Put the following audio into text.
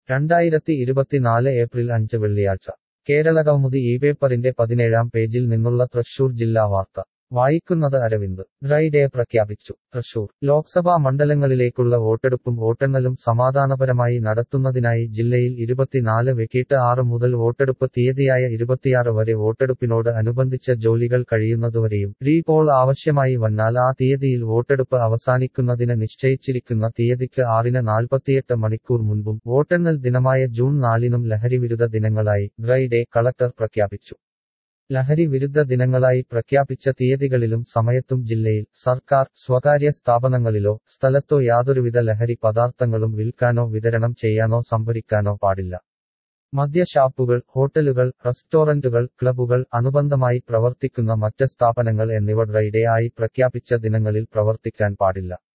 2024 April 5 വെള്ളിയാഴ്ച കേരളകൗമുദി ഈ പേപ്പറിന്റെ 17-ാം പേജിൽ നിന്നുള്ള തൃശൂർ ജില്ലാ വാർത്ത വായിക്കുന്നത് അരവിന്ദ്. ഡ്രൈ ഡേ പ്രഖ്യാപിച്ചു. തൃശൂർ ലോക്സഭാ മണ്ഡലങ്ങളിലേക്കുള്ള വോട്ടെടുപ്പും വോട്ടെണ്ണലും സമാധാനപരമായി നടത്തുന്നതിനായി ജില്ലയിൽ 24 വൈകിട്ട് 6 മുതൽ വോട്ടെടുപ്പ് തീയതിയായ 26 വരെ വോട്ടെടുപ്പിനോട് അനുബന്ധിച്ച ജോലികൾ കഴിയുന്നതുവരെയും റീപോൾ ആവശ്യമായി വന്നാൽ ആ തീയതിയിൽ വോട്ടെടുപ്പ് അവസാനിക്കുന്നതിന് നിശ്ചയിച്ചിരിക്കുന്ന തീയതിക്ക് 6-ന് 48 മണിക്കൂർ മുൻപും വോട്ടെണ്ണൽ ദിനമായ ജൂൺ 4-നും ലഹരിവിരുദ്ധ ദിനങ്ങളായി ഡ്രൈ ഡേ കളക്ടർ പ്രഖ്യാപിച്ചു. ലഹരി വിരുദ്ധ ദിനങ്ങളായി പ്രഖ്യാപിച്ച തീയതികളിലും സമയത്തും ജില്ലയിൽ സർക്കാർ, സ്വകാര്യ സ്ഥാപനങ്ങളിലോ സ്ഥലത്തോ യാതൊരുവിധ ലഹരി പദാർത്ഥങ്ങളും വിൽക്കാനോ വിതരണം ചെയ്യാനോ സംഭരിക്കാനോ പാടില്ല. മദ്യഷാപ്പുകൾ, ഹോട്ടലുകൾ, റെസ്റ്റോറന്റുകൾ, ക്ലബ്ബുകൾ, അനുബന്ധമായി പ്രവർത്തിക്കുന്ന മറ്റ് സ്ഥാപനങ്ങൾ എന്നിവ ഡ്രൈ ഡേ ആയി പ്രഖ്യാപിച്ച ദിനങ്ങളിൽ പ്രവർത്തിക്കാൻ പാടില്ല.